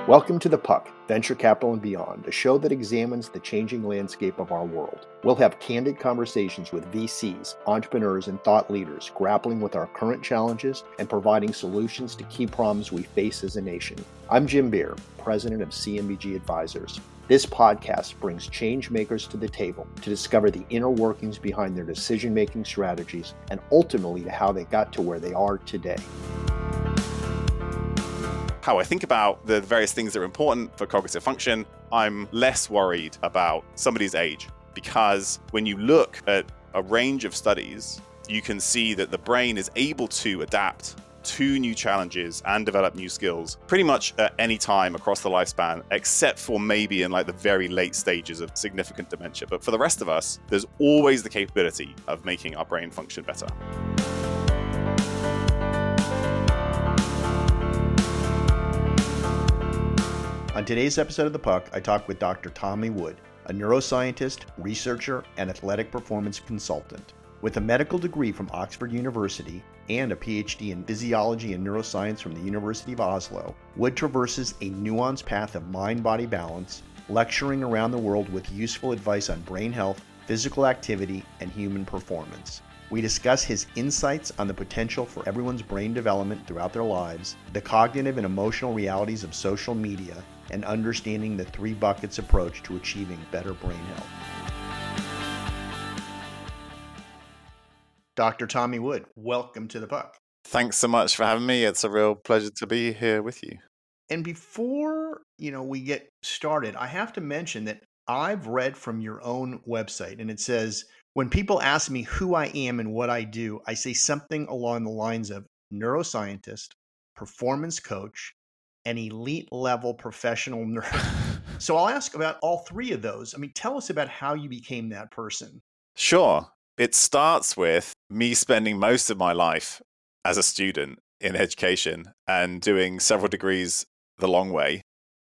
Welcome to The Puck, Venture Capital and Beyond, a show that examines the changing landscape of our world. We'll have candid conversations with VCs, entrepreneurs, and thought leaders grappling with our current challenges and providing solutions to key problems we face as a nation. I'm Jim Beer, president of CMBG Advisors. This podcast brings change makers to the table to discover the inner workings behind their decision-making strategies and ultimately to how they got to where they are today. How I think about the various things that are important for cognitive function, I'm less worried about somebody's age, because when you look at a range of studies, you can see that the brain is able to adapt to new challenges and develop new skills pretty much at any time across the lifespan, except for maybe in like the very late stages of significant dementia. But for the rest of us, there's always the capability of making our brain function better. On today's episode of The Puck, I talk with Dr. Tommy Wood, a neuroscientist, researcher, and athletic performance consultant. With a medical degree from Oxford University and a PhD in physiology and neuroscience from the University of Oslo, Wood traverses a nuanced path of mind-body balance, lecturing around the world with useful advice on brain health, physical activity, and human performance. We discuss his insights on the potential for everyone's brain development throughout their lives, the cognitive and emotional realities of social media, and understanding the three buckets approach to achieving better brain health. Dr. Tommy Wood, welcome to The Puck. Thanks so much for having me. It's a real pleasure to be here with you. And before, we get started, I have to mention that I've read from your own website, and it says, when people ask me who I am and what I do, I say something along the lines of neuroscientist, performance coach, an elite level professional nerd. So I'll ask about all three of those. Tell us about how you became that person. Sure. It starts with me spending most of my life as a student in education and doing several degrees the long way.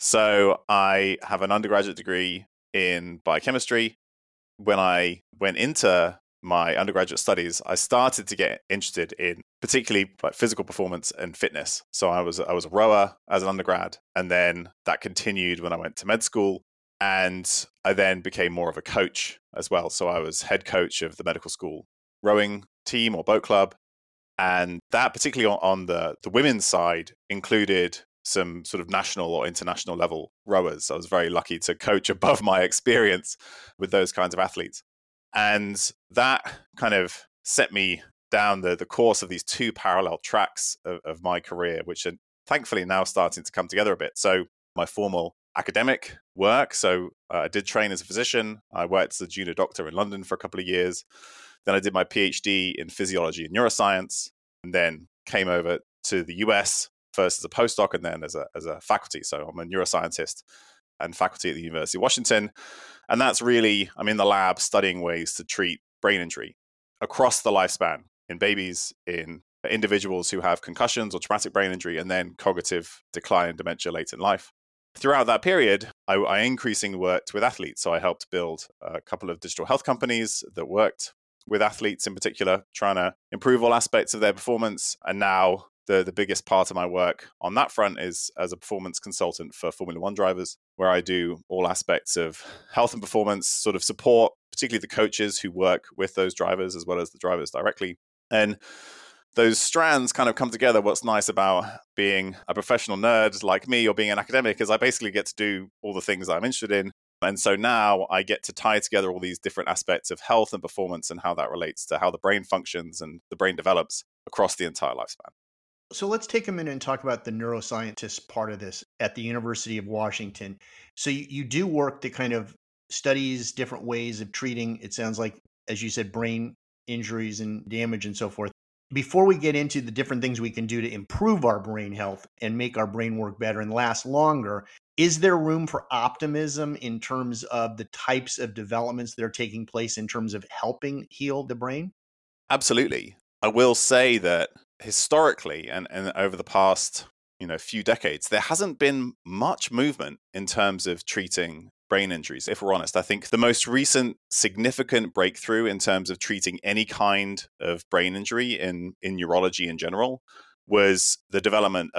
So I have an undergraduate degree in biochemistry. When I went into my undergraduate studies, I started to get interested in particularly like physical performance and fitness. So I was a rower as an undergrad, and then that continued when I went to med school, and I then became more of a coach as well. So I was head coach of the medical school rowing team or boat club, and that particularly on the women's side included some sort of national or international level rowers. I was very lucky to coach above my experience with those kinds of athletes. And that kind of set me down the course of these two parallel tracks of my career, which are thankfully now starting to come together a bit. So my formal academic work. So I did train as a physician. I worked as a junior doctor in London for a couple of years. Then I did my PhD in physiology and neuroscience, and then came over to the US first as a postdoc and then as a faculty. So I'm a neuroscientist and faculty at the University of Washington. And that's really, I'm in the lab studying ways to treat brain injury across the lifespan in babies, in individuals who have concussions or traumatic brain injury, and then cognitive decline and dementia late in life. Throughout that period, I increasingly worked with athletes. So I helped build a couple of digital health companies that worked with athletes in particular, trying to improve all aspects of their performance. And now the biggest part of my work on that front is as a performance consultant for Formula One drivers, where I do all aspects of health and performance, sort of support, particularly the coaches who work with those drivers as well as the drivers directly. And those strands kind of come together. What's nice about being a professional nerd like me or being an academic is I basically get to do all the things I'm interested in. And so now I get to tie together all these different aspects of health and performance and how that relates to how the brain functions and the brain develops across the entire lifespan. So let's take a minute and talk about the neuroscientist part of this at the University of Washington. So you do work that kind of studies different ways of treating, it sounds like, as you said, brain injuries and damage and so forth. Before we get into the different things we can do to improve our brain health and make our brain work better and last longer, is there room for optimism in terms of the types of developments that are taking place in terms of helping heal the brain? Absolutely. I will say that historically and over the past few decades, there hasn't been much movement in terms of treating brain injuries. If we're honest, I think the most recent significant breakthrough in terms of treating any kind of brain injury in neurology in general was the development of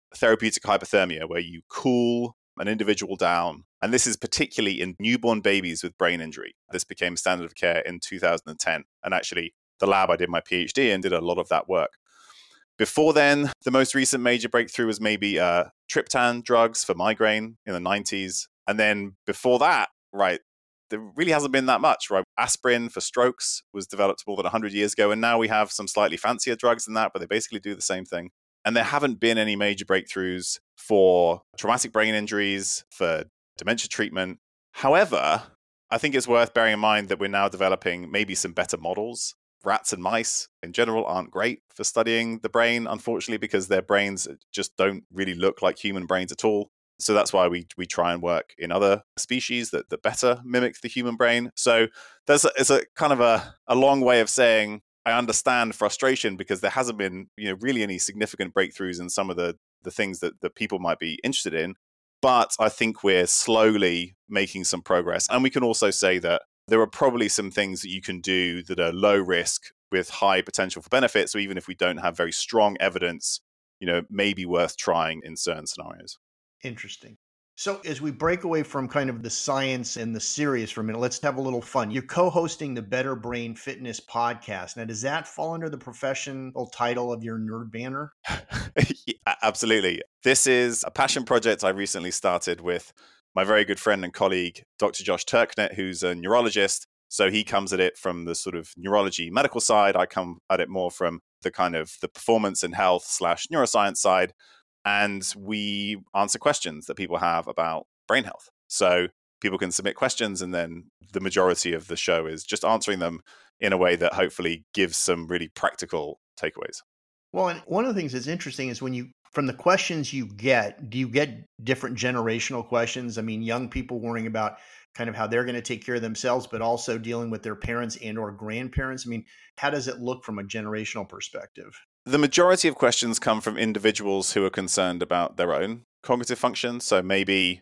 therapeutic hypothermia, where you cool an individual down. And this is particularly in newborn babies with brain injury. This became standard of care in 2010. And actually, the lab I did my PhD in did a lot of that work. Before then, the most recent major breakthrough was maybe triptan drugs for migraine in the 90s. And then before that, right, there really hasn't been that much, right? Aspirin for strokes was developed more than 100 years ago. And now we have some slightly fancier drugs than that, but they basically do the same thing. And there haven't been any major breakthroughs for traumatic brain injuries, for dementia treatment. However, I think it's worth bearing in mind that we're now developing maybe some better models. Rats and mice in general aren't great for studying the brain, unfortunately, because their brains just don't really look like human brains at all. So that's why we try and work in other species that better mimic the human brain. So it's a kind of a long way of saying I understand frustration because there hasn't been really any significant breakthroughs in some of the things that people might be interested in. But I think we're slowly making some progress. And we can also say that there are probably some things that you can do that are low risk with high potential for benefit. So even if we don't have very strong evidence, it may be worth trying in certain scenarios. Interesting. So as we break away from kind of the science and the serious for a minute, let's have a little fun. You're co-hosting the Better Brain Fitness podcast. Now, does that fall under the professional title of your nerd banner? Yeah, absolutely. This is a passion project I recently started with my very good friend and colleague, Dr. Josh Turknet, who's a neurologist. So he comes at it from the sort of neurology medical side. I come at it more from the kind of the performance and health / neuroscience side. And we answer questions that people have about brain health. So people can submit questions, and then the majority of the show is just answering them in a way that hopefully gives some really practical takeaways. Well, and one of the things that's interesting is from the questions you get, do you get different generational questions? I mean, young people worrying about kind of how they're going to take care of themselves, but also dealing with their parents and or grandparents. I mean, how does it look from a generational perspective? The majority of questions come from individuals who are concerned about their own cognitive function. So maybe,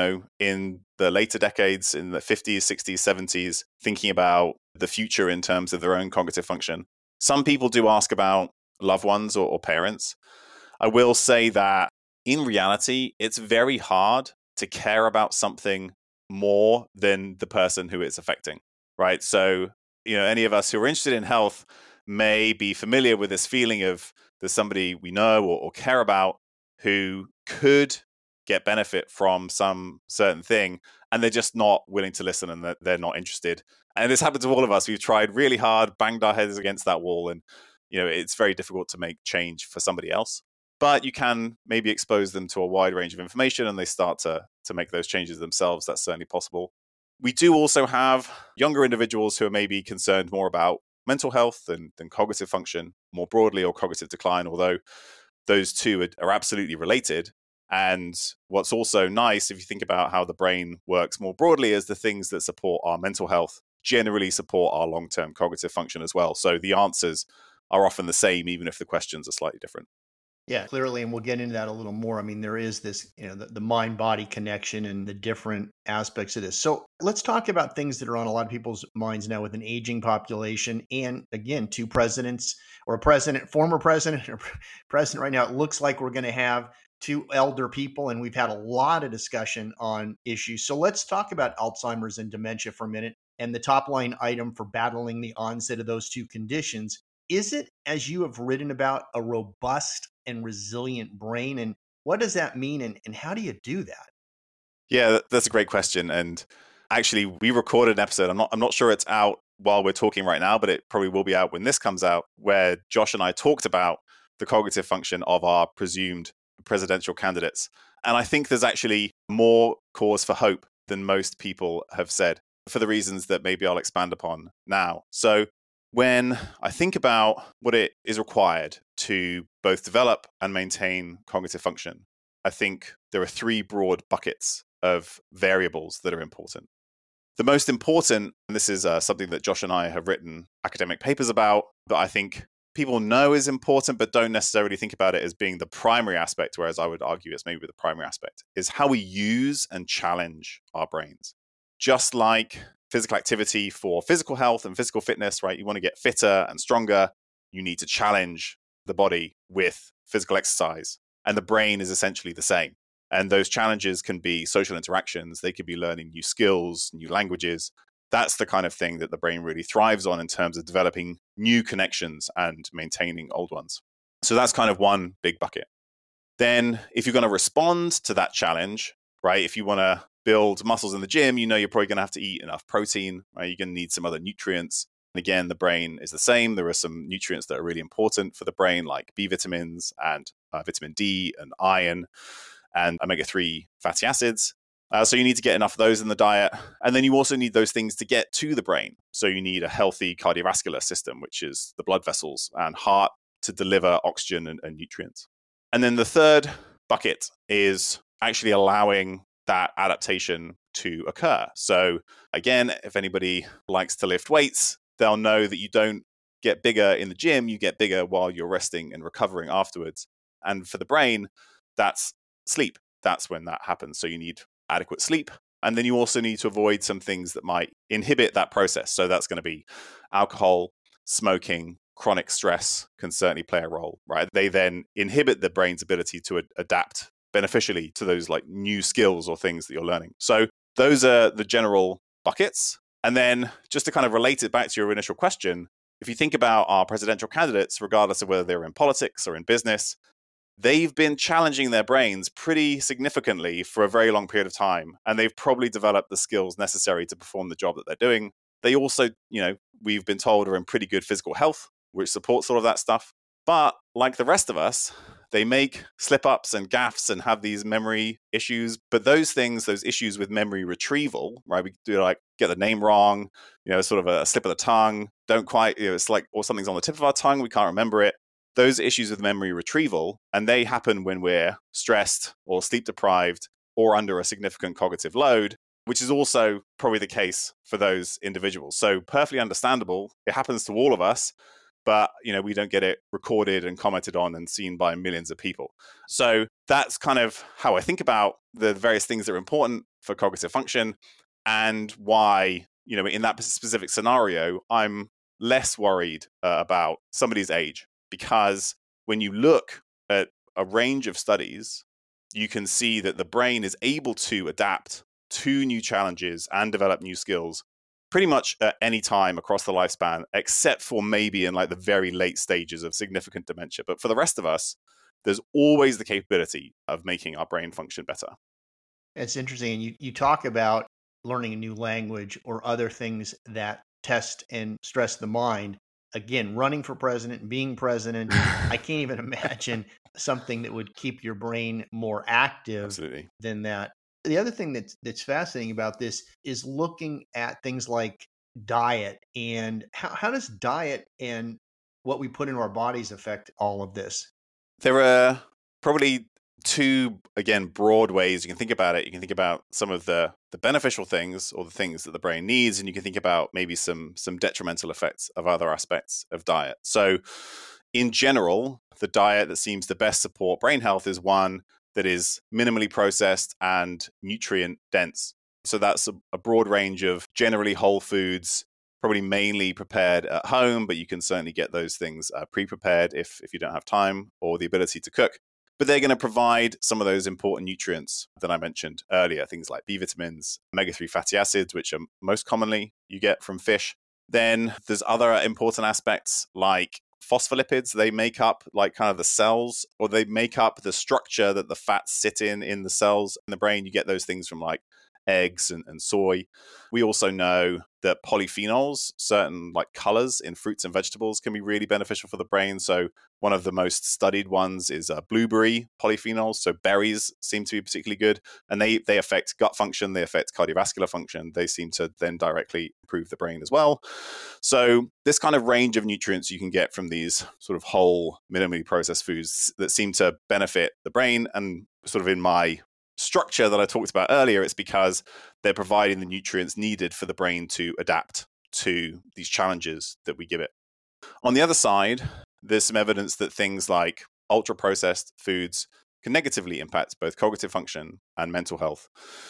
in the later decades, in the 50s, 60s, 70s, thinking about the future in terms of their own cognitive function. Some people do ask about loved ones or parents. I will say that in reality, it's very hard to care about something more than the person who it's affecting, right? So, any of us who are interested in health may be familiar with this feeling of there's somebody we know or care about who could get benefit from some certain thing, and they're just not willing to listen, and they're not interested. And this happened to all of us. We've tried really hard, banged our heads against that wall, and it's very difficult to make change for somebody else. But you can maybe expose them to a wide range of information, and they start to make those changes themselves. That's certainly possible. We do also have younger individuals who are maybe concerned more about mental health than cognitive function more broadly, or cognitive decline, although those two are absolutely related. And what's also nice, if you think about how the brain works more broadly, is the things that support our mental health generally support our long-term cognitive function as well. So the answers are often the same, even if the questions are slightly different. Yeah, clearly. And we'll get into that a little more. I mean, there is this, the mind-body connection and the different aspects of this. So let's talk about things that are on a lot of people's minds now with an aging population. And again, two presidents or a president, former president or president right now, it looks like we're going to have two elder people. And we've had a lot of discussion on issues. So let's talk about Alzheimer's and dementia for a minute. And the top line item for battling the onset of those two conditions. Is it, as you have written about, a robust and resilient brain? And what does that mean? And how do you do that? Yeah, that's a great question. And actually, we recorded an episode. I'm not sure it's out while we're talking right now, but it probably will be out when this comes out, where Josh and I talked about the cognitive function of our presumed presidential candidates. And I think there's actually more cause for hope than most people have said, for the reasons that maybe I'll expand upon now. So when I think about what it is required to both develop and maintain cognitive function, I think there are three broad buckets of variables that are important. The most important, and this is something that Josh and I have written academic papers about, that I think people know is important, but don't necessarily think about it as being the primary aspect, whereas I would argue it's maybe the primary aspect, is how we use and challenge our brains. Just like physical activity for physical health and physical fitness, right? You want to get fitter and stronger. You need to challenge the body with physical exercise. And the brain is essentially the same. And those challenges can be social interactions. They could be learning new skills, new languages. That's the kind of thing that the brain really thrives on in terms of developing new connections and maintaining old ones. So that's kind of one big bucket. Then if you're going to respond to that challenge, right, if you want to build muscles in the gym, you know you're probably going to have to eat enough protein, right? You're going to need some other nutrients. And again, the brain is the same. There are some nutrients that are really important for the brain, like B vitamins and vitamin D and iron and omega-3 fatty acids. So you need to get enough of those in the diet. And then you also need those things to get to the brain. So you need a healthy cardiovascular system, which is the blood vessels and heart to deliver oxygen and nutrients. And then the third bucket is actually allowing that adaptation to occur. So again, if anybody likes to lift weights, they'll know that you don't get bigger in the gym, you get bigger while you're resting and recovering afterwards. And for the brain, that's sleep. That's when that happens. So you need adequate sleep. And then you also need to avoid some things that might inhibit that process. So that's going to be alcohol, smoking, chronic stress can certainly play a role, right? They then inhibit the brain's ability to adapt beneficially to those like new skills or things that you're learning. So those are the general buckets. And then just to kind of relate it back to your initial question, if you think about our presidential candidates, regardless of whether they're in politics or in business, they've been challenging their brains pretty significantly for a very long period of time. And they've probably developed the skills necessary to perform the job that they're doing. They also, we've been told are in pretty good physical health, which supports all of that stuff. But like the rest of us, they make slip-ups and gaffes and have these memory issues. But those things, those issues with memory retrieval, right? We do like get the name wrong, sort of a slip of the tongue, don't quite, it's like, or something's on the tip of our tongue, we can't remember it. Those issues with memory retrieval, and they happen when we're stressed or sleep deprived or under a significant cognitive load, which is also probably the case for those individuals. So perfectly understandable. It happens to all of us. But, we don't get it recorded and commented on and seen by millions of people. So that's kind of how I think about the various things that are important for cognitive function and why, in that specific scenario, I'm less worried about somebody's age. Because when you look at a range of studies, you can see that the brain is able to adapt to new challenges and develop new skills pretty much at any time across the lifespan, except for maybe in like the very late stages of significant dementia. But for the rest of us, there's always the capability of making our brain function better. It's interesting. And you talk about learning a new language or other things that test and stress the mind. Again, running for president and being president, I can't even imagine something that would keep your brain more active Absolutely. than that. The other thing that's fascinating about this is looking at things like diet and how does diet and what we put into our bodies affect all of this? There are probably two, again, broad ways you can think about it. You can think about some of the beneficial things or the things that the brain needs, and you can think about maybe some detrimental effects of other aspects of diet. So in general, the diet that seems to best support brain health is one that is minimally processed and nutrient dense. So that's a broad range of generally whole foods, probably mainly prepared at home, but you can certainly get those things pre-prepared if you don't have time or the ability to cook. But they're going to provide some of those important nutrients that I mentioned earlier, things like B vitamins, omega-3 fatty acids, which are most commonly you get from fish. Then there's other important aspects like phospholipids. They make up like kind of the cells, or they make up the structure that the fats sit in the cells in the brain. You get those things from like eggs and soy. We also know that polyphenols, certain like colors in fruits and vegetables, can be really beneficial for the brain. So one of the most studied ones is blueberry polyphenols. So berries seem to be particularly good, and they affect gut function, they affect cardiovascular function. They seem to then directly improve the brain as well. So this kind of range of nutrients you can get from these sort of whole, minimally processed foods that seem to benefit the brain. And sort of in my structure that I talked about earlier, it's because they're providing the nutrients needed for the brain to adapt to these challenges that we give it. On the other side, there's some evidence that things like ultra-processed foods can negatively impact both cognitive function and mental health.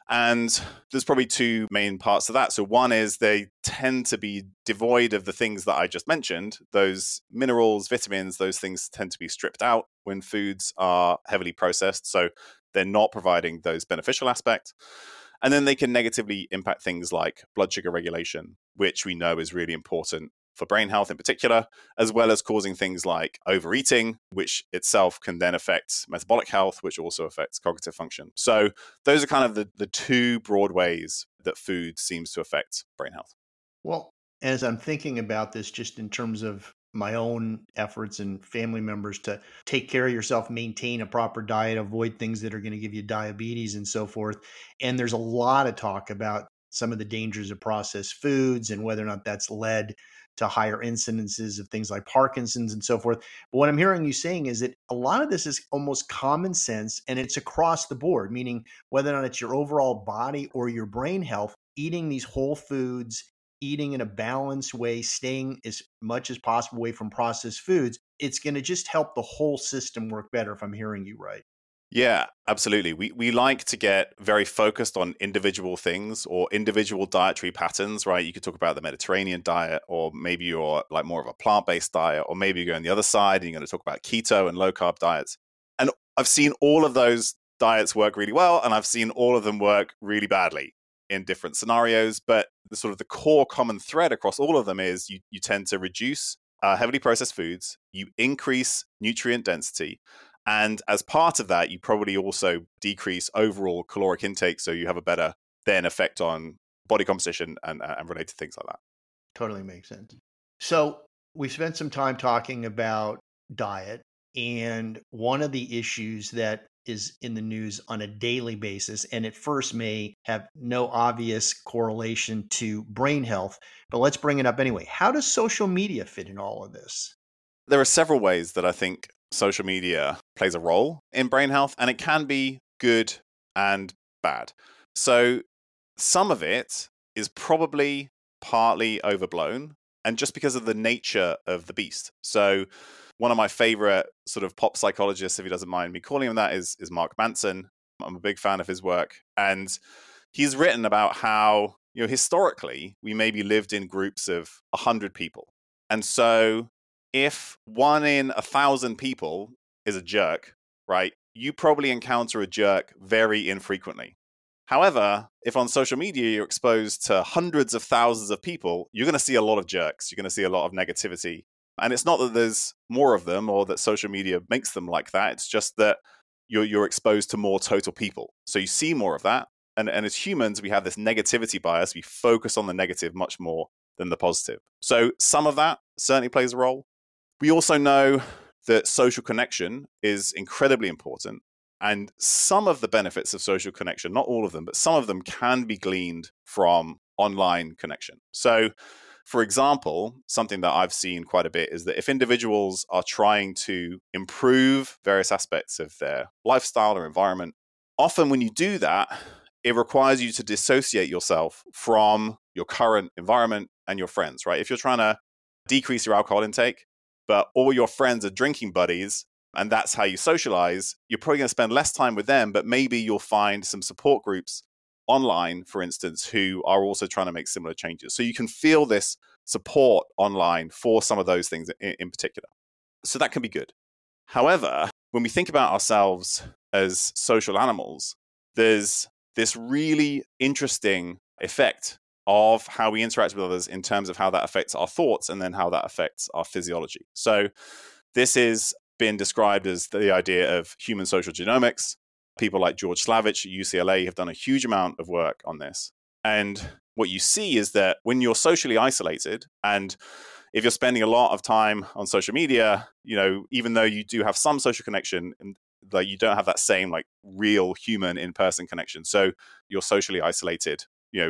And there's probably two main parts to that. So one is they tend to be devoid of the things that I just mentioned. Those minerals, vitamins, those things tend to be stripped out when foods are heavily processed. So they're not providing those beneficial aspects. And then they can negatively impact things like blood sugar regulation, which we know is really important for brain health in particular, as well as causing things like overeating, which itself can then affect metabolic health, which also affects cognitive function. So those are kind of the two broad ways that food seems to affect brain health. Well, as I'm thinking about this, just in terms of my own efforts and family members to take care of yourself, maintain a proper diet, avoid things that are going to give you diabetes and so forth. And there's a lot of talk about some of the dangers of processed foods and whether or not that's led to higher incidences of things like Parkinson's and so forth. But what I'm hearing you saying is that a lot of this is almost common sense and it's across the board, meaning whether or not it's your overall body or your brain health, eating these whole foods, eating in a balanced way, staying as much as possible away from processed foods, it's going to just help the whole system work better, if I'm hearing you right. Yeah, absolutely. We like to get very focused on individual things or individual dietary patterns, right? You could talk about the Mediterranean diet, or maybe you're like more of a plant-based diet, or maybe you're going the other side and you're going to talk about keto and low-carb diets. And I've seen all of those diets work really well, and I've seen all of them work really badly in different scenarios. But the sort of the core common thread across all of them is you tend to reduce heavily processed foods, you increase nutrient density, and as part of that, you probably also decrease overall caloric intake, so you have a better then effect on body composition and related things like that. Totally makes sense. So we spent some time talking about diet, and one of the issues that is in the news on a daily basis, and at first may have no obvious correlation to brain health, but let's bring it up anyway. How does social media fit in all of this? There are several ways that I think social media plays a role in brain health, and it can be good and bad. So some of it is probably partly overblown, and just because of the nature of the beast. So one of my favorite sort of pop psychologists, if he doesn't mind me calling him that, is Mark Manson. I'm a big fan of his work. And he's written about how, historically, we maybe lived in groups of 100 people. And so if 1 in 1,000 people is a jerk, right, you probably encounter a jerk very infrequently. However, if on social media you're exposed to hundreds of thousands of people, you're going to see a lot of jerks. You're going to see a lot of negativity. And it's not that there's more of them or that social media makes them like that. It's just that you're exposed to more total people. So you see more of that. And as humans, we have this negativity bias. We focus on the negative much more than the positive. So some of that certainly plays a role. We also know that social connection is incredibly important. And some of the benefits of social connection, not all of them, but some of them can be gleaned from online connection. So, for example, something that I've seen quite a bit is that if individuals are trying to improve various aspects of their lifestyle or environment, often when you do that, it requires you to dissociate yourself from your current environment and your friends, right? If you're trying to decrease your alcohol intake, but all your friends are drinking buddies, and that's how you socialize, you're probably going to spend less time with them, but maybe you'll find some support groups online, for instance, who are also trying to make similar changes. So you can feel this support online for some of those things in particular. So that can be good. However, when we think about ourselves as social animals, there's this really interesting effect of how we interact with others in terms of how that affects our thoughts and then how that affects our physiology. So this has been described as the idea of human social genomics. People like George Slavich at UCLA have done a huge amount of work on this. And what you see is that when you're socially isolated, and if you're spending a lot of time on social media, even though you do have some social connection, and like you don't have that same like real human in-person connection. So you're socially isolated,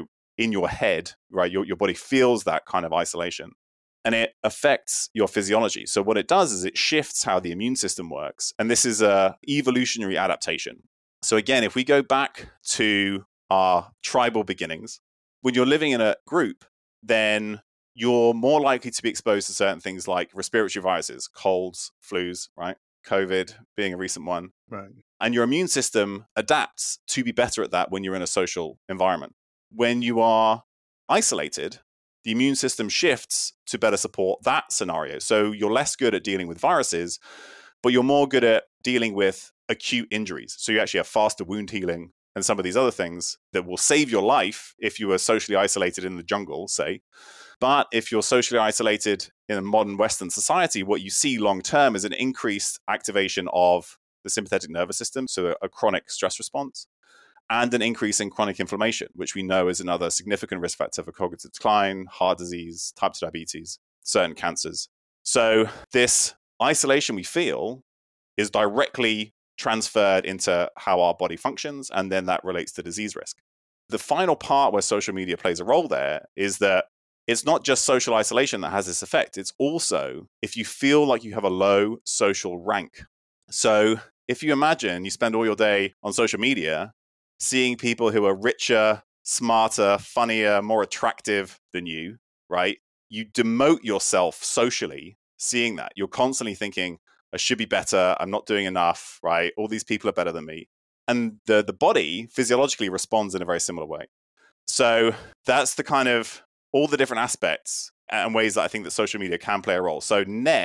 in your head, right? Your body feels that kind of isolation. And it affects your physiology. So what it does is it shifts how the immune system works. And this is an evolutionary adaptation. So again, if we go back to our tribal beginnings, when you're living in a group, then you're more likely to be exposed to certain things like respiratory viruses, colds, flus, right? COVID being a recent one. Right. And your immune system adapts to be better at that when you're in a social environment. When you are isolated, the immune system shifts to better support that scenario. So you're less good at dealing with viruses, but you're more good at dealing with acute injuries. So you actually have faster wound healing and some of these other things that will save your life if you were socially isolated in the jungle, say. But if you're socially isolated in a modern Western society, what you see long term is an increased activation of the sympathetic nervous system, so a chronic stress response, and an increase in chronic inflammation, which we know is another significant risk factor for cognitive decline, heart disease, type 2 diabetes, certain cancers. So this isolation we feel is directly transferred into how our body functions, and then that relates to disease risk. The final part where social media plays a role there is that it's not just social isolation that has this effect. It's also if you feel like you have a low social rank. So if you imagine you spend all your day on social media seeing people who are richer, smarter, funnier, more attractive than you, right? You demote yourself socially seeing that. You're constantly thinking, I should be better. I'm not doing enough, right? All these people are better than me. And the body physiologically responds in a very similar way. So that's the kind of all the different aspects and ways that I think that social media can play a role. So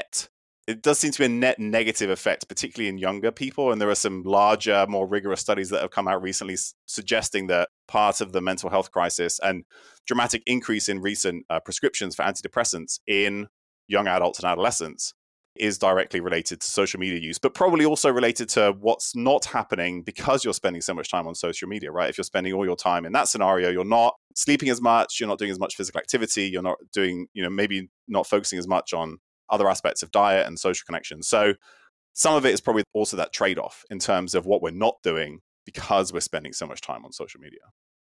it does seem to be a net negative effect, particularly in younger people. And there are some larger, more rigorous studies that have come out recently suggesting that part of the mental health crisis and dramatic increase in recent prescriptions for antidepressants in young adults and adolescents is directly related to social media use, but probably also related to what's not happening because you're spending so much time on social media, right? If you're spending all your time in that scenario, you're not sleeping as much, you're not doing as much physical activity, you're not doing, maybe not focusing as much on other aspects of diet and social connections. So some of it is probably also that trade-off in terms of what we're not doing because we're spending so much time on social media.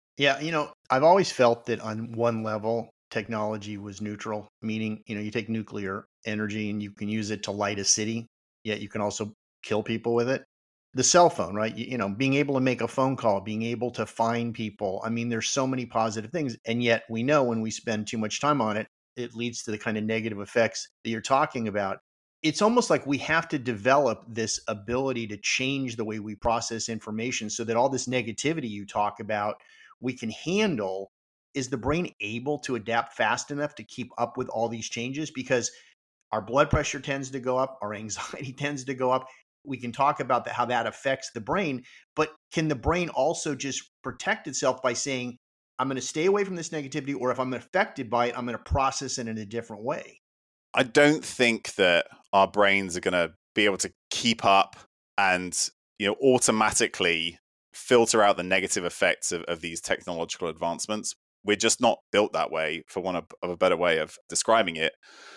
Yeah, I've always felt that on one level, technology was neutral, meaning, you take nuclear energy and you can use it to light a city, yet you can also kill people with it. The cell phone, right? Being able to make a phone call, being able to find people. I mean, there's so many positive things. And yet we know when we spend too much time on it, it leads to the kind of negative effects that you're talking about. It's almost like we have to develop this ability to change the way we process information so that all this negativity you talk about, we can handle. Is the brain able to adapt fast enough to keep up with all these changes? Because our blood pressure tends to go up, our anxiety tends to go up. We can talk about how that affects the brain, but can the brain also just protect itself by saying, I'm going to stay away from this negativity, or if I'm affected by it, I'm going to process it in a different way? I don't think that our brains are going to be able to keep up and, automatically filter out the negative effects of these technological advancements. We're just not built that way, for want of a better way of describing it.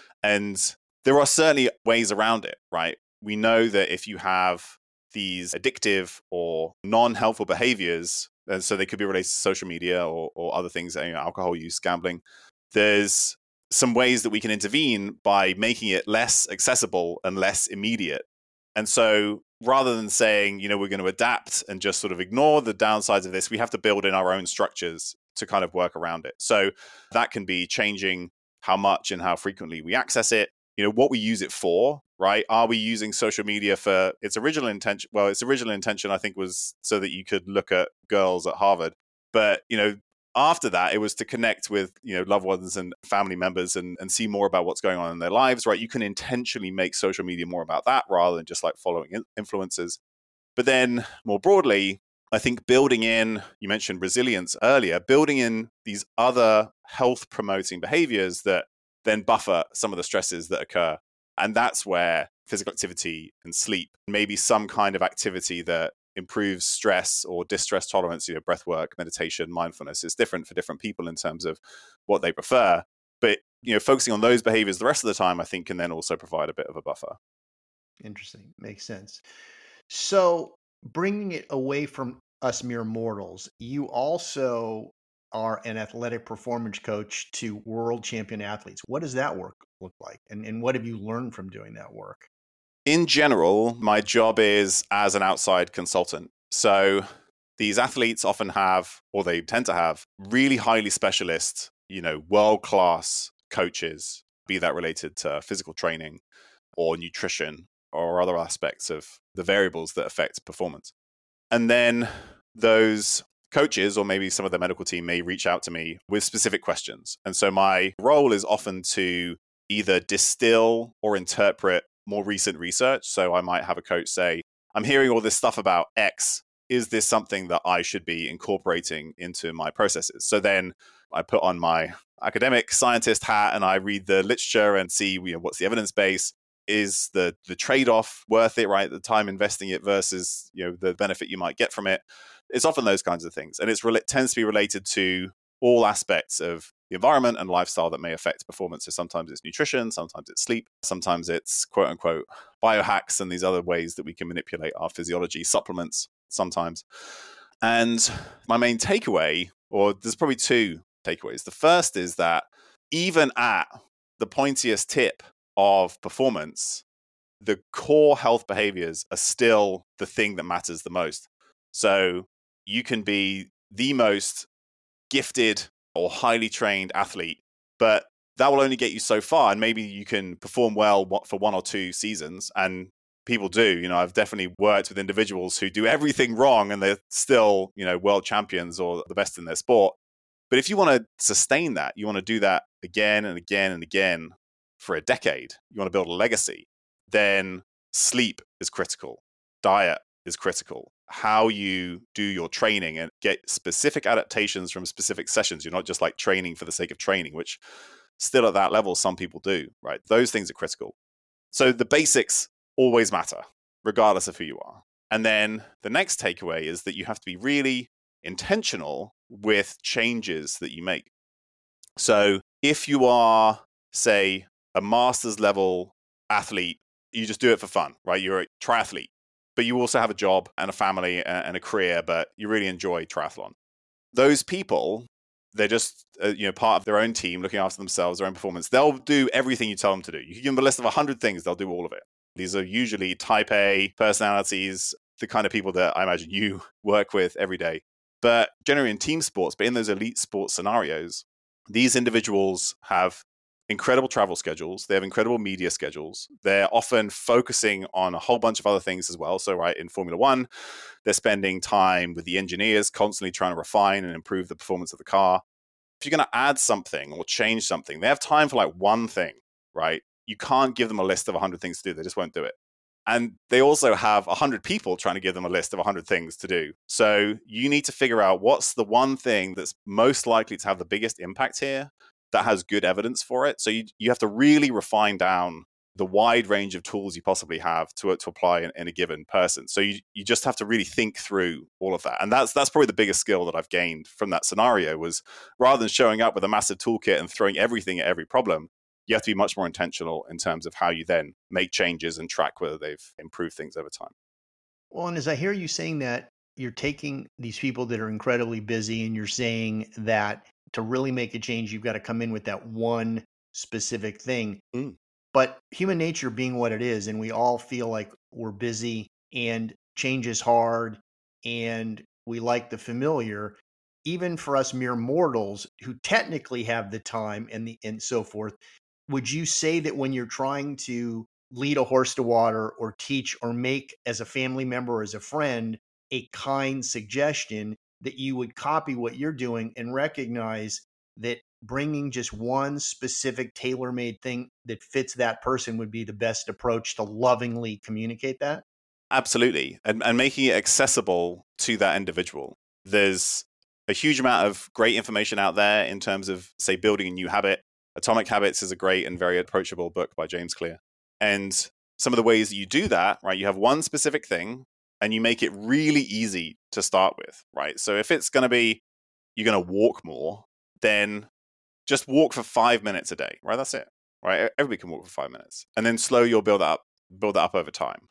And there are certainly ways around it, right? We know that if you have these addictive or non-helpful behaviors, and so they could be related to social media or other things, alcohol use, gambling, there's some ways that we can intervene by making it less accessible and less immediate. And so rather than saying, we're going to adapt and just sort of ignore the downsides of this, we have to build in our own structures to kind of work around it. So that can be changing how much and how frequently we access it, what we use it for, right? Are we using social media for its original intention? Well, its original intention, I think, was so that you could look at girls at Harvard. But, after that, it was to connect with, loved ones and family members and see more about what's going on in their lives, right? You can intentionally make social media more about that rather than just like following influencers. But then more broadly, I think building in, you mentioned resilience earlier, building in these other health promoting behaviors that then buffer some of the stresses that occur. And that's where physical activity and sleep, maybe some kind of activity that improves stress or distress tolerance, breath work, meditation, mindfulness. It's different for different people in terms of what they prefer. But, focusing on those behaviors the rest of the time, I think can then also provide a bit of a buffer. Interesting. Makes sense. So bringing it away from us mere mortals, you also are an athletic performance coach to world champion athletes. What does that work look like? And what have you learned from doing that work? In general, my job is as an outside consultant. So these athletes often have, or they tend to have, really highly specialist, world-class coaches, be that related to physical training or nutrition or other aspects of the variables that affect performance. And then those coaches or maybe some of the medical team may reach out to me with specific questions. And so my role is often to either distill or interpret more recent research. So I might have a coach say, I'm hearing all this stuff about X. Is this something that I should be incorporating into my processes? So then I put on my academic scientist hat and I read the literature and see what's the evidence base. Is the trade-off worth it, right? The time investing it versus the benefit you might get from it. It's often those kinds of things. And it tends to be related to all aspects of the environment and lifestyle that may affect performance. So sometimes it's nutrition, sometimes it's sleep, sometimes it's quote unquote biohacks and these other ways that we can manipulate our physiology, supplements sometimes. And my main takeaway, or there's probably two takeaways. The first is that even at the pointiest tip of performance, the core health behaviors are still the thing that matters the most. So you can be the most gifted or highly trained athlete, but that will only get you so far. And maybe you can perform well for 1 or 2 seasons. And people do. I've definitely worked with individuals who do everything wrong and they're still, world champions or the best in their sport. But if you want to sustain that, you want to do that again and again and again for a decade, you want to build a legacy, then sleep is critical. Diet is critical. How you do your training and get specific adaptations from specific sessions. You're not just like training for the sake of training, which still at that level, some people do, right? Those things are critical. So the basics always matter, regardless of who you are. And then the next takeaway is that you have to be really intentional with changes that you make. So if you are, say, a master's level athlete, you just do it for fun, right? You're a triathlete, but you also have a job and a family and a career, but you really enjoy triathlon. Those people, they're just part of their own team, looking after themselves, their own performance. They'll do everything you tell them to do. You can give them a list of 100 things, they'll do all of it. These are usually type A personalities, the kind of people that I imagine you work with every day. But generally in team sports, but in those elite sports scenarios, these individuals have incredible travel schedules. They have incredible media schedules. They're often focusing on a whole bunch of other things as well. So, right, in Formula One, they're spending time with the engineers, constantly trying to refine and improve the performance of the car. If you're going to add something or change something, they have time for like one thing, right? You can't give them a list of 100 things to do. They just won't do it. And they also have 100 people trying to give them a list of 100 things to do. So you need to figure out what's the one thing that's most likely to have the biggest impact here that has good evidence for it. So you have to really refine down the wide range of tools you possibly have to apply in a given person. So you just have to really think through all of that. And that's probably the biggest skill that I've gained from that scenario was rather than showing up with a massive toolkit and throwing everything at every problem, you have to be much more intentional in terms of how you then make changes and track whether they've improved things over time. Well, and as I hear you saying that, you're taking these people that are incredibly busy and you're saying that to really make a change, you've got to come in with that one specific thing. But human nature being what it is, and we all feel like we're busy and change is hard and we like the familiar, even for us mere mortals who technically have the time and so forth, would you say that when you're trying to lead a horse to water or teach or make as a family member or as a friend a kind suggestion that you would copy what you're doing and recognize that bringing just one specific tailor-made thing that fits that person would be the best approach to lovingly communicate that? Absolutely. And making it accessible to that individual. There's a huge amount of great information out there in terms of, say, building a new habit. Atomic Habits is a great and very approachable book by James Clear. And some of the ways that you do that, right, you have one specific thing and you make it really easy to start with, right? So if it's going to be, you're going to walk more, then just walk for 5 minutes a day, right? That's it, right? Everybody can walk for 5 minutes and then slow your build that up over time.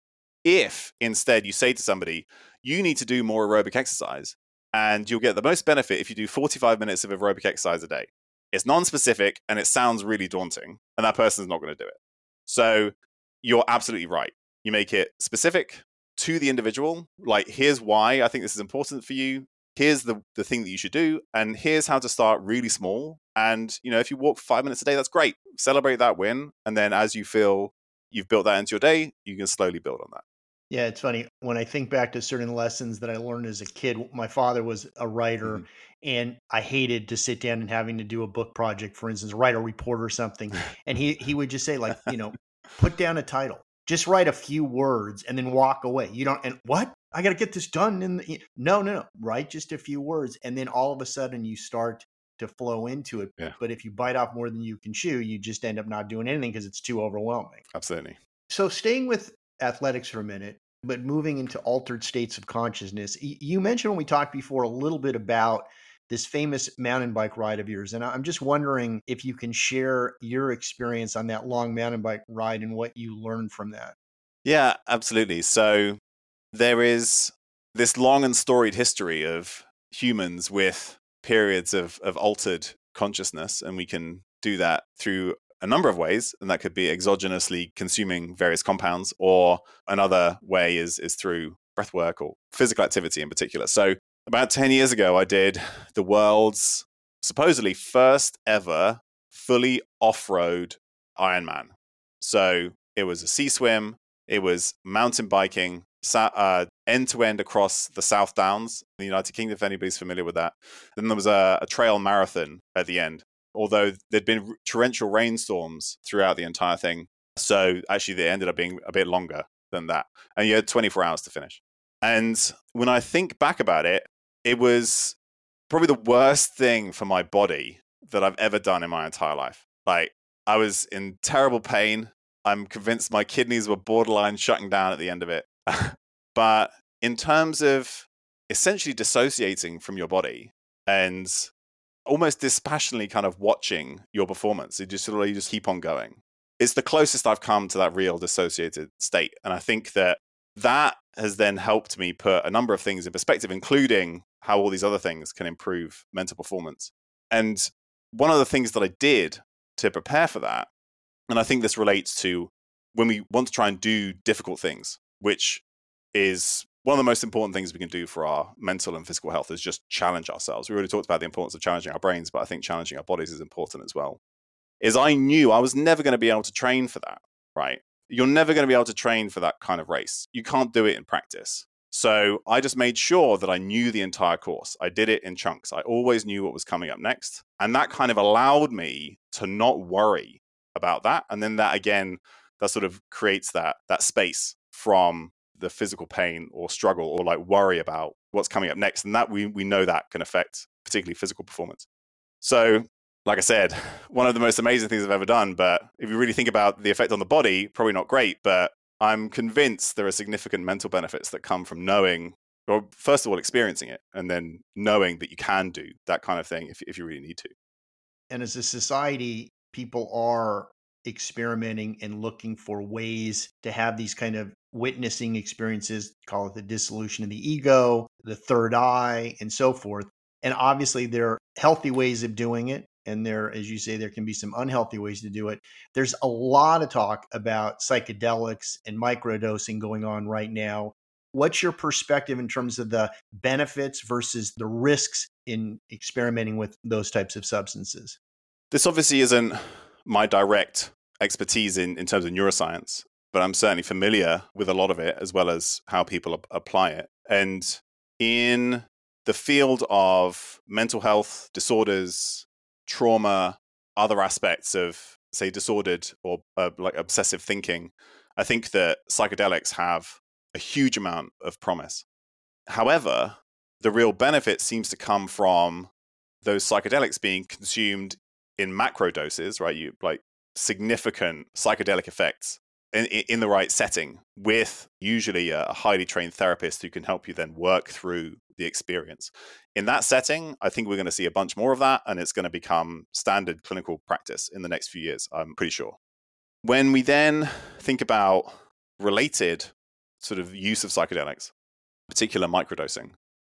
If instead you say to somebody, you need to do more aerobic exercise and you'll get the most benefit if you do 45 minutes of aerobic exercise a day. It's non-specific and it sounds really daunting and that person's not going to do it. So you're absolutely right. You make it specific to the individual. Like, here's why I think this is important for you. Here's the thing that you should do. And here's how to start really small. And, if you walk 5 minutes a day, that's great. Celebrate that win. And then as you feel you've built that into your day, you can slowly build on that. Yeah, it's funny. When I think back to certain lessons that I learned as a kid, my father was a writer, and I hated to sit down and having to do a book project, for instance, write a report or something. And he would just say, like, put down a title, just write a few words and then walk away. You don't, and what? I got to get this done. No. Write just a few words. And then all of a sudden you start to flow into it. Yeah. But if you bite off more than you can chew, you just end up not doing anything because it's too overwhelming. Absolutely. So staying with athletics for a minute, but moving into altered states of consciousness, you mentioned when we talked before a little bit about this famous mountain bike ride of yours. And I'm just wondering if you can share your experience on that long mountain bike ride and what you learned from that. Yeah, absolutely. So there is this long and storied history of humans with periods of altered consciousness, and we can do that through a number of ways, and that could be exogenously consuming various compounds, or another way is through breath work or physical activity in particular. So about 10 years ago, I did the world's supposedly first ever fully off-road Ironman. So it was a sea swim, it was mountain biking, end-to-end across the South Downs, the United Kingdom, if anybody's familiar with that. Then there was a trail marathon at the end, although there'd been torrential rainstorms throughout the entire thing. So actually they ended up being a bit longer than that. And you had 24 hours to finish. And when I think back about it, it was probably the worst thing for my body that I've ever done in my entire life. Like, I was in terrible pain. I'm convinced my kidneys were borderline shutting down at the end of it. But in terms of essentially dissociating from your body and almost dispassionately kind of watching your performance, you just keep on going. It's the closest I've come to that real dissociated state. And I think that has then helped me put a number of things in perspective, including how all these other things can improve mental performance. And one of the things that I did to prepare for that, and I think this relates to when we want to try and do difficult things, which is one of the most important things we can do for our mental and physical health, is just challenge ourselves. We already talked about the importance of challenging our brains, but I think challenging our bodies is important as well. Is I knew I was never going to be able to train for that, right? You're never going to be able to train for that kind of race. You can't do it in practice. So I just made sure that I knew the entire course. I did it in chunks. I always knew what was coming up next. And that kind of allowed me to not worry about that. And then that, again, that sort of creates that space from the physical pain or struggle or like worry about what's coming up next. And that we know that can affect particularly physical performance. So like I said, one of the most amazing things I've ever done. But if you really think about the effect on the body, probably not great. But I'm convinced there are significant mental benefits that come from knowing, or first of all, experiencing it, and then knowing that you can do that kind of thing if you really need to. And as a society, people are experimenting and looking for ways to have these kind of witnessing experiences, call it the dissolution of the ego, the third eye, and so forth. And obviously there are healthy ways of doing it. And there, as you say, there can be some unhealthy ways to do it. There's a lot of talk about psychedelics and microdosing going on right now. What's your perspective in terms of the benefits versus the risks in experimenting with those types of substances? This obviously isn't my direct expertise in terms of neuroscience, but I'm certainly familiar with a lot of it, as well as how people apply it. And in the field of mental health disorders, trauma, other aspects of, say, disordered or like obsessive thinking, I think that psychedelics have a huge amount of promise. However, the real benefit seems to come from those psychedelics being consumed in macro doses, right? You like significant psychedelic effects in the right setting with usually a highly trained therapist who can help you then work through the experience. In that setting, I think we're going to see a bunch more of that, and it's going to become standard clinical practice in the next few years, I'm pretty sure. When we then think about related sort of use of psychedelics, particular microdosing,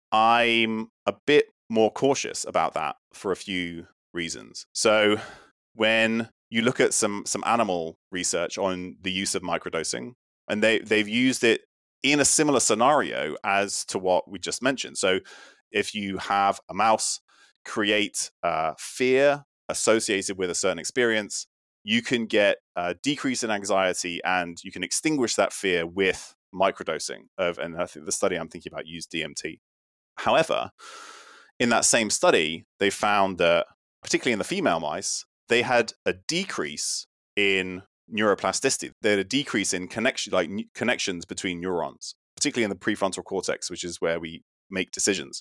I'm a bit more cautious about that for a few reasons. So when you look at some animal research on the use of microdosing, and they've used it in a similar scenario as to what we just mentioned. So if you have a mouse create fear associated with a certain experience, you can get a decrease in anxiety and you can extinguish that fear with microdosing of, and I think the study I'm thinking about used DMT. However, in that same study, they found that, particularly in the female mice, they had a decrease in neuroplasticity. They had a decrease in connections between neurons, particularly in the prefrontal cortex, which is where we make decisions.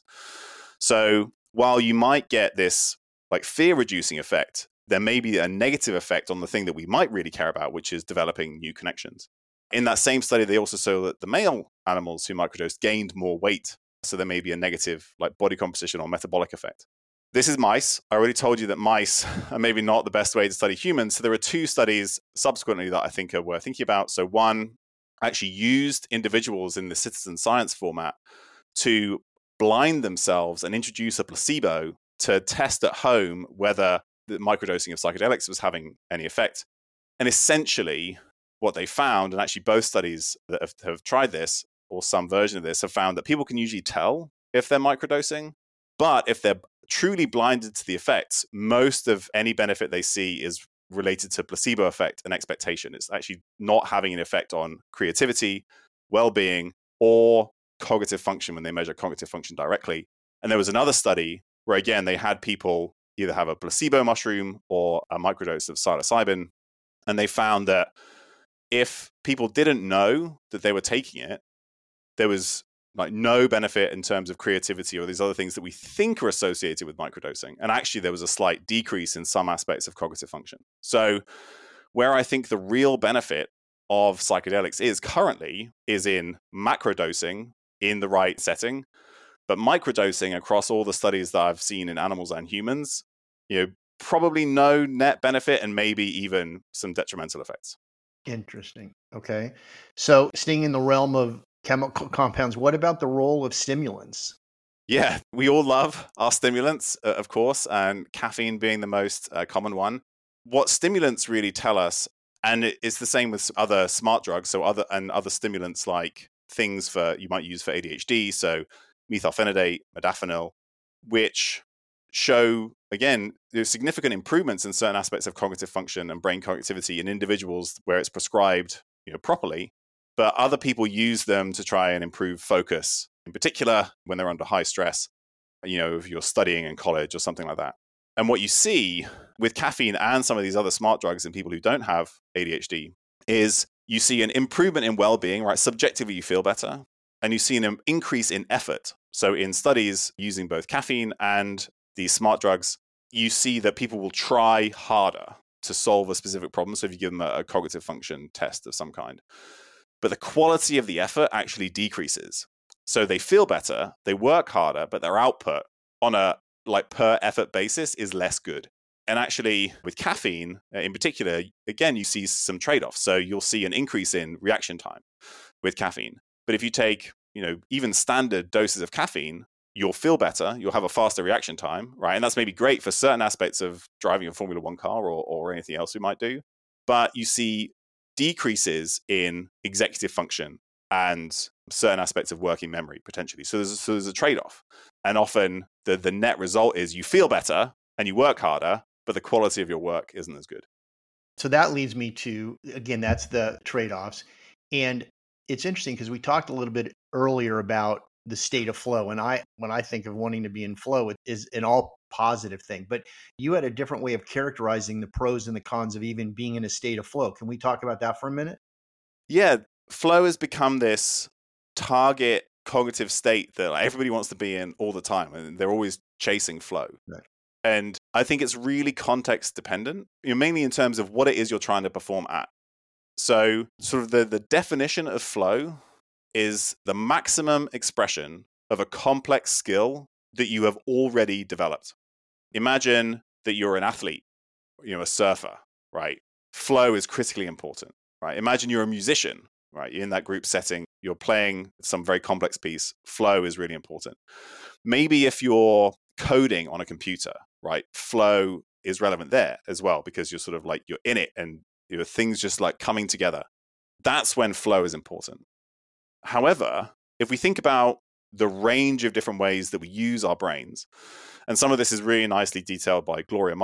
So while you might get this fear-reducing effect, there may be a negative effect on the thing that we might really care about, which is developing new connections. In that same study, they also saw that the male animals who microdosed gained more weight. So there may be a negative body composition or metabolic effect. This is mice. I already told you that mice are maybe not the best way to study humans. So there are 2 studies subsequently that I think are worth thinking about. So one actually used individuals in the citizen science format to blind themselves and introduce a placebo to test at home whether the microdosing of psychedelics was having any effect. And essentially what they found, and actually both studies that have tried this, or some version of this, have found that people can usually tell if they're microdosing, but if they're truly blinded to the effects, most of any benefit they see is related to placebo effect and expectation. It's actually not having an effect on creativity, well-being, or cognitive function when they measure cognitive function directly. And there was another study where, again, they had people either have a placebo mushroom or a microdose of psilocybin, and they found that if people didn't know that they were taking it, there was no benefit in terms of creativity or these other things that we think are associated with microdosing. And actually, there was a slight decrease in some aspects of cognitive function. So where I think the real benefit of psychedelics is currently is in macrodosing in the right setting, but microdosing across all the studies that I've seen in animals and humans, probably no net benefit and maybe even some detrimental effects. Interesting. Okay. So staying in the realm of chemical compounds, what about the role of stimulants? Yeah, we all love our stimulants, of course, and caffeine being the most common one. What stimulants really tell us, and it's the same with other smart drugs, so other stimulants like things you might use for ADHD, so methylphenidate, modafinil, which show, again, there's significant improvements in certain aspects of cognitive function and brain connectivity in individuals where it's prescribed properly. But other people use them to try and improve focus, in particular when they're under high stress, if you're studying in college or something like that. And what you see with caffeine and some of these other smart drugs in people who don't have ADHD is you see an improvement in well-being, right? Subjectively, you feel better. And you see an increase in effort. So in studies using both caffeine and these smart drugs, you see that people will try harder to solve a specific problem. So if you give them a cognitive function test of some kind, but the quality of the effort actually decreases. So they feel better, they work harder, but their output on a per effort basis is less good. And actually with caffeine in particular, again, you see some trade-offs. So you'll see an increase in reaction time with caffeine. But if you take, even standard doses of caffeine, you'll feel better, you'll have a faster reaction time, right? And that's maybe great for certain aspects of driving a Formula One car or anything else we might do. But you see decreases in executive function and certain aspects of working memory potentially. So there's a trade-off. And often the net result is you feel better and you work harder, but the quality of your work isn't as good. So that leads me to, again, that's the trade-offs. And it's interesting because we talked a little bit earlier about the state of flow. And when I think of wanting to be in flow, it is an all positive thing. But you had a different way of characterizing the pros and the cons of even being in a state of flow. Can we talk about that for a minute? Yeah, flow has become this target cognitive state that everybody wants to be in all the time. And they're always chasing flow. Right. And I think it's really context dependent, mainly in terms of what it is you're trying to perform at. So sort of the definition of flow is the maximum expression of a complex skill that you have already developed. Imagine that you're an athlete, a surfer, right? Flow is critically important, right? Imagine you're a musician, right? In that group setting, you're playing some very complex piece. Flow is really important. Maybe if you're coding on a computer, right? Flow is relevant there as well because you're sort of you're in it and things just coming together. That's when flow is important. However, if we think about the range of different ways that we use our brains, and some of this is really nicely detailed by Gloria Mark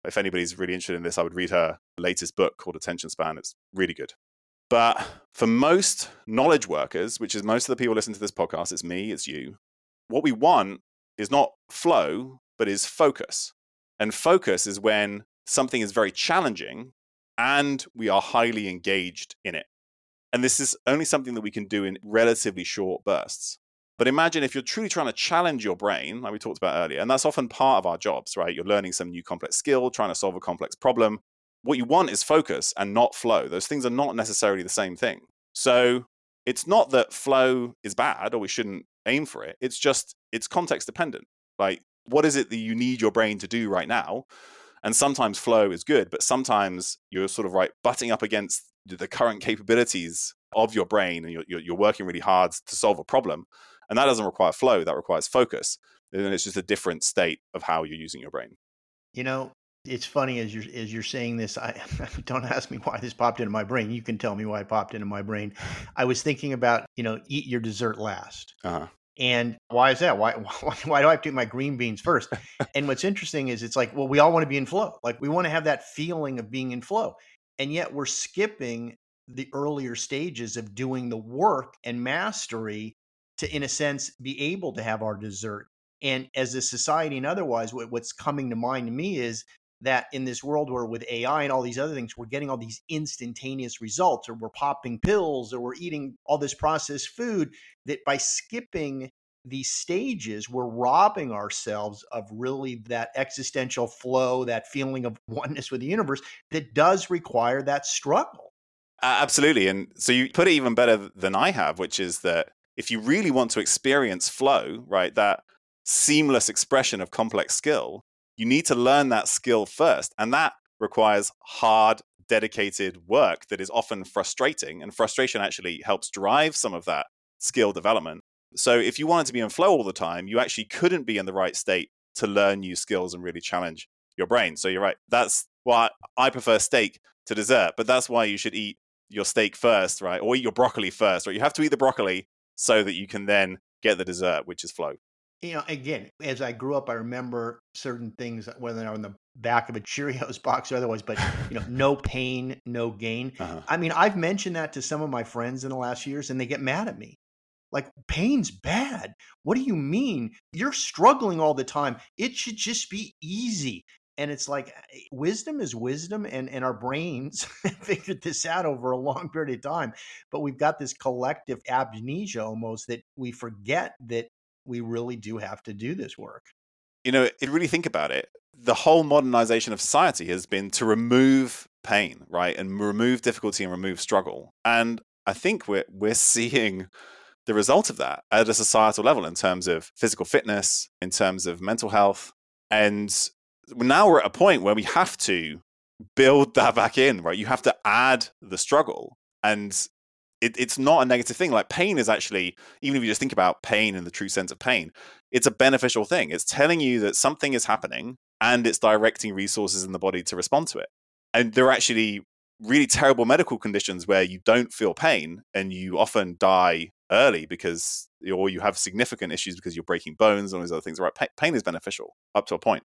If anybody's really interested in this, I would read her latest book called Attention Span. It's really good. But for most knowledge workers, which is most of the people listening to this podcast, it's me, it's you, what we want is not flow, but is focus. And focus is when something is very challenging and we are highly engaged in it. And this is only something that we can do in relatively short bursts. But imagine if you're truly trying to challenge your brain, like we talked about earlier, and that's often part of our jobs, right? You're learning some new complex skill, trying to solve a complex problem. What you want is focus and not flow. Those things are not necessarily the same thing. So it's not that flow is bad or we shouldn't aim for it. It's just, it's context dependent. Like, what is it that you need your brain to do right now? And sometimes flow is good, but sometimes you're sort of butting up against the current capabilities of your brain, and you're working really hard to solve a problem. And that doesn't require flow, that requires focus. And it's just a different state of how you're using your brain. You know, it's funny as you're saying this, I don't ask me why this popped into my brain. You can tell me why it popped into my brain. I was thinking about, eat your dessert last. Uh-huh. And why is that? Why do I have to eat my green beans first? And what's interesting is it's like, well, we all want to be in flow. Like, we want to have that feeling of being in flow. And yet we're skipping the earlier stages of doing the work and mastery to, in a sense, be able to have our dessert. And as a society and otherwise, what's coming to mind to me is that in this world where with AI and all these other things, we're getting all these instantaneous results, or we're popping pills, or we're eating all this processed food, that by skipping these stages, we're robbing ourselves of really that existential flow, that feeling of oneness with the universe that does require that struggle. Absolutely. And so you put it even better than I have, which is that if you really want to experience flow, right, that seamless expression of complex skill, you need to learn that skill first. And that requires hard, dedicated work that is often frustrating. And frustration actually helps drive some of that skill development. So if you wanted to be in flow all the time, you actually couldn't be in the right state to learn new skills and really challenge your brain. So you're right. That's why I prefer steak to dessert, but that's why you should eat your steak first, right? Or eat your broccoli first, right? You have to eat the broccoli so that you can then get the dessert, which is flow. Again, as I grew up, I remember certain things, whether they're on the back of a Cheerios box or otherwise, but no pain, no gain. Uh-huh. I mean, I've mentioned that to some of my friends in the last few years, and they get mad at me. Like, pain's bad. What do you mean? You're struggling all the time. It should just be easy. And it's like, wisdom is wisdom, and our brains figured this out over a long period of time. But we've got this collective amnesia almost, that we forget that we really do have to do this work. If you really think about it, the whole modernization of society has been to remove pain, right? And remove difficulty and remove struggle. And I think we're seeing the result of that at a societal level in terms of physical fitness, in terms of mental health. And now we're at a point where we have to build that back in, right? You have to add the struggle. And it's not a negative thing. Like, pain is actually, even if you just think about pain in the true sense of pain, it's a beneficial thing. It's telling you that something is happening and it's directing resources in the body to respond to it. And there are actually really terrible medical conditions where you don't feel pain and you often die early because, or you have significant issues because you're breaking bones and all these other things, right? Pain is beneficial up to a point.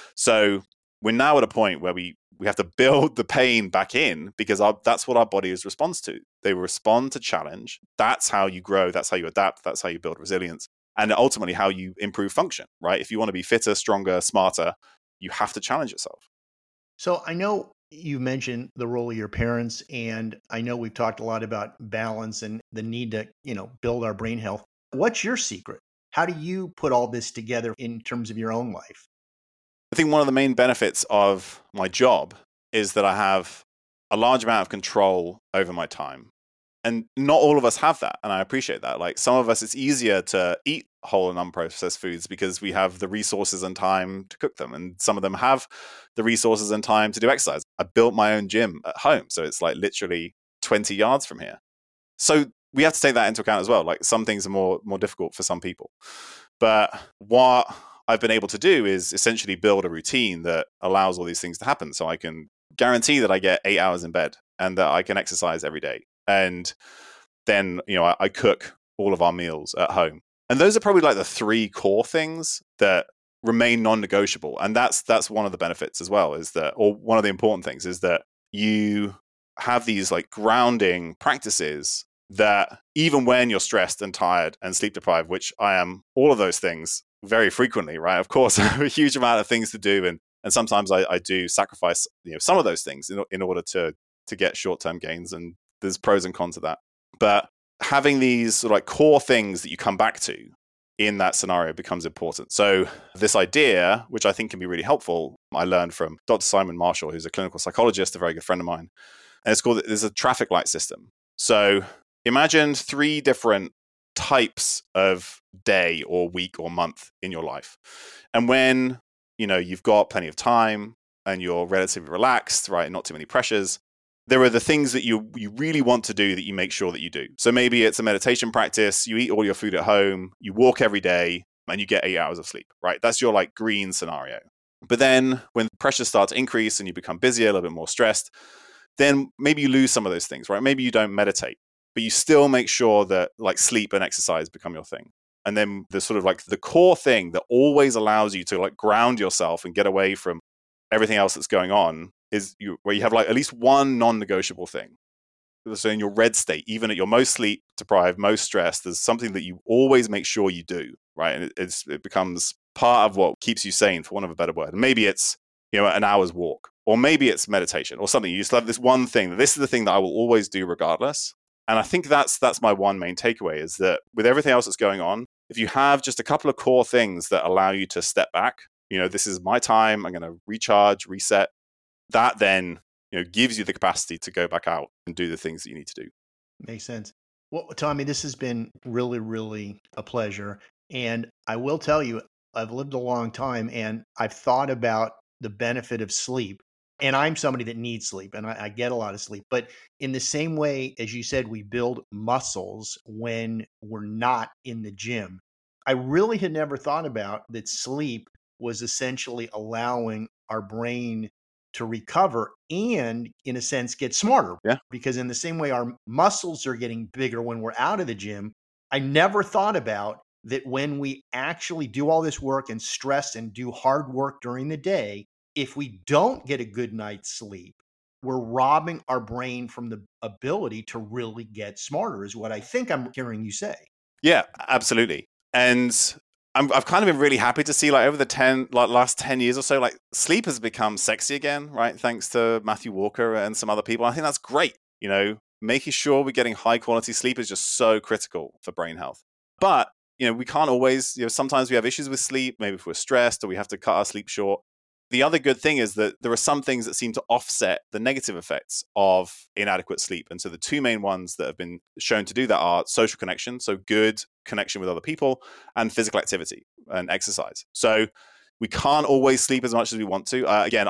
So we're now at a point where we have to build the pain back in, because that's what our body responds to. They respond to challenge. That's how you grow. That's how you adapt. That's how you build resilience. And ultimately how you improve function, right? If you want to be fitter, stronger, smarter, you have to challenge yourself. So I know you mentioned the role of your parents, and I know we've talked a lot about balance and the need to, build our brain health. What's your secret? How do you put all this together in terms of your own life? I think one of the main benefits of my job is that I have a large amount of control over my time. And not all of us have that. And I appreciate that. Like, some of us, it's easier to eat whole and unprocessed foods because we have the resources and time to cook them. And some of them have the resources and time to do exercise. I built my own gym at home. So it's like literally 20 yards from here. So we have to take that into account as well. Like, some things are more difficult for some people. But what I've been able to do is essentially build a routine that allows all these things to happen. So I can guarantee that I get 8 hours in bed and that I can exercise every day. And then, I cook all of our meals at home. And those are probably like the three core things that remain non-negotiable. And that's one of the benefits as well, is that, or one of the important things is that you have these like grounding practices that even when you're stressed and tired and sleep deprived, which I am all of those things very frequently, right? Of course, I have a huge amount of things to do. And sometimes I do sacrifice, some of those things in order to get short-term gains. And there's pros and cons of that. But having these sort of like core things that you come back to in that scenario becomes important. So this idea, which I think can be really helpful, I learned from Dr. Simon Marshall, who's a clinical psychologist, a very good friend of mine. And it's called, there's a traffic light system. So imagine 3 different types of day or week or month in your life. And when, you've got plenty of time and you're relatively relaxed, right? Not too many pressures. There are the things that you really want to do that you make sure that you do. So maybe it's a meditation practice, you eat all your food at home, you walk every day, and you get 8 hours of sleep, right? That's your like green scenario. But then when pressures start to increase and you become busier, a little bit more stressed, then maybe you lose some of those things, right? Maybe you don't meditate, but you still make sure that like sleep and exercise become your thing. And then the sort of like the core thing that always allows you to like ground yourself and get away from everything else that's going on is where you have like at least one non-negotiable thing. So in your red state, even at your most sleep deprived, most stressed, there's something that you always make sure you do, right? And it becomes part of what keeps you sane, for want of a better word. And maybe it's, an hour's walk, or maybe it's meditation or something. You just have this one thing that this is the thing that I will always do regardless. And I think that's my one main takeaway, is that with everything else that's going on, if you have just a couple of core things that allow you to step back, this is my time, I'm going to recharge, reset, that then, gives you the capacity to go back out and do the things that you need to do. Makes sense. Well, Tommy, this has been really, really a pleasure. And I will tell you, I've lived a long time and I've thought about the benefit of sleep. And I'm somebody that needs sleep and I get a lot of sleep. But in the same way, as you said, we build muscles when we're not in the gym. I really had never thought about that sleep was essentially allowing our brain to recover and, in a sense, get smarter. Yeah. Because in the same way our muscles are getting bigger when we're out of the gym, I never thought about that when we actually do all this work and stress and do hard work during the day, if we don't get a good night's sleep, we're robbing our brain from the ability to really get smarter, is what I think I'm hearing you say. Yeah, absolutely. And I've kind of been really happy to see, like, over the last 10 years or so, like, sleep has become sexy again, right? Thanks to Matthew Walker and some other people. I think that's great. Making sure we're getting high quality sleep is just so critical for brain health. But, we can't always, sometimes we have issues with sleep, maybe if we're stressed or we have to cut our sleep short. The other good thing is that there are some things that seem to offset the negative effects of inadequate sleep. And so the 2 main ones that have been shown to do that are social connection, so good connection with other people, and physical activity and exercise. So we can't always sleep as much as we want to. Again,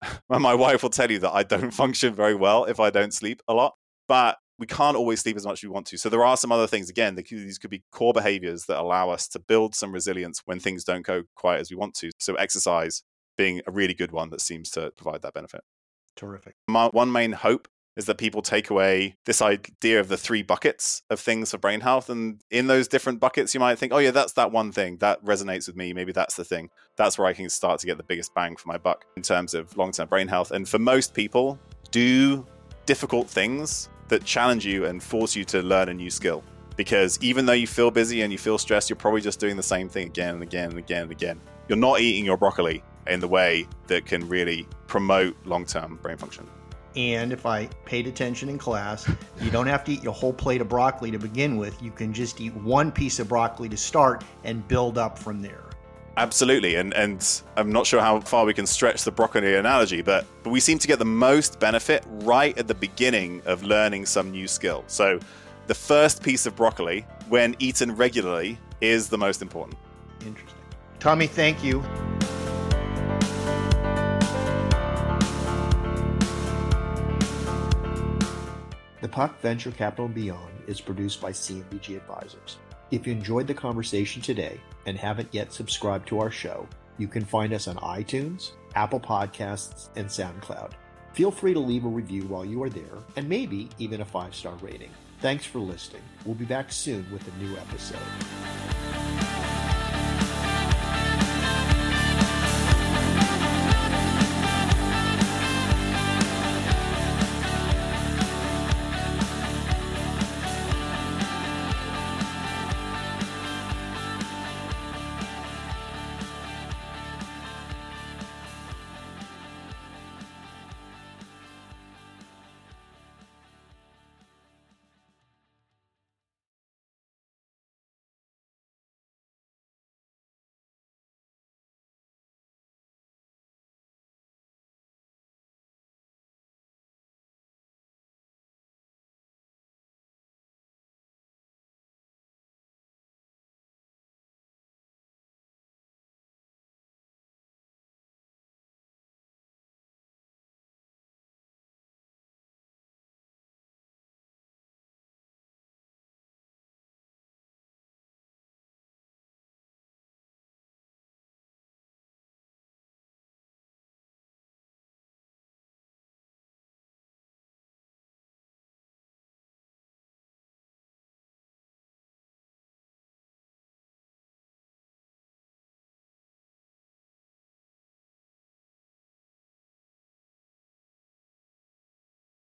my wife will tell you that I don't function very well if I don't sleep a lot, but we can't always sleep as much as we want to. So there are some other things, again, these could be core behaviors that allow us to build some resilience when things don't go quite as we want to. So exercise being a really good one that seems to provide that benefit. Terrific. My one main hope is that people take away this idea of the 3 buckets of things for brain health. And in those different buckets, you might think, oh yeah, that's that one thing that resonates with me. Maybe that's the thing. That's where I can start to get the biggest bang for my buck in terms of long-term brain health. And for most people, do difficult things that challenge you and force you to learn a new skill. Because even though you feel busy and you feel stressed, you're probably just doing the same thing again and again and again and again. You're not eating your broccoli in the way that can really promote long-term brain function. And if I paid attention in class, you don't have to eat your whole plate of broccoli to begin with. You can just eat one piece of broccoli to start and build up from there. Absolutely. And I'm not sure how far we can stretch the broccoli analogy, but we seem to get the most benefit right at the beginning of learning some new skill. So the first piece of broccoli, when eaten regularly, is the most important. Interesting. Tommy, thank you. The Puck Venture Capital and Beyond is produced by CMBG Advisors. If you enjoyed the conversation today and haven't yet subscribed to our show, you can find us on iTunes, Apple Podcasts, and SoundCloud. Feel free to leave a review while you are there, and maybe even a 5-star rating. Thanks for listening. We'll be back soon with a new episode.